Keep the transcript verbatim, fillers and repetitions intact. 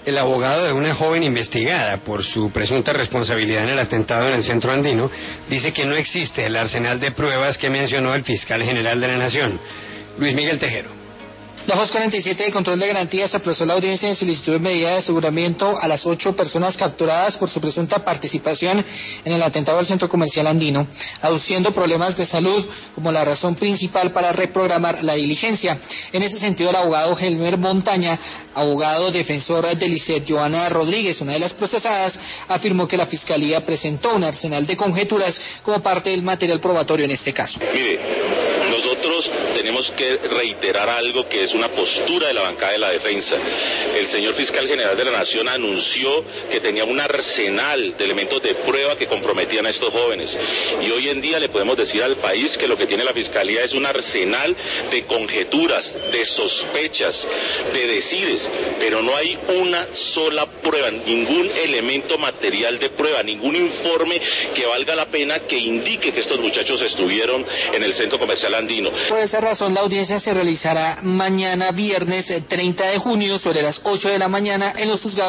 El abogado de una joven investigada por su presunta responsabilidad en el atentado en el Centro Andino dice que no existe el arsenal de pruebas que mencionó el fiscal general de la Nación, Luis Miguel Tejero. La Juez cuarenta y siete de Control de Garantías aplazó la audiencia en solicitud de medida de aseguramiento a las ocho personas capturadas por su presunta participación en el atentado al Centro Comercial Andino, aduciendo problemas de salud como la razón principal para reprogramar la diligencia. En ese sentido, el abogado Helmer Montaña, abogado defensor de Lisset Joana Rodríguez, una de las procesadas, afirmó que la Fiscalía presentó un arsenal de conjeturas como parte del material probatorio en este caso. Mire, nosotros tenemos que reiterar algo que es una postura de la bancada de la defensa. El señor fiscal general de la Nación anunció que tenía un arsenal de elementos de prueba que comprometían a estos jóvenes. Y hoy en día le podemos decir al país que lo que tiene la Fiscalía es un arsenal de conjeturas, de sospechas, de decires, pero no hay una sola prueba, ningún elemento material de prueba, ningún informe que valga la pena que indique que estos muchachos estuvieron en el Centro Comercial Andino. Por esa razón, la audiencia se realizará mañana viernes treinta de junio sobre las ocho de la mañana en los juzgados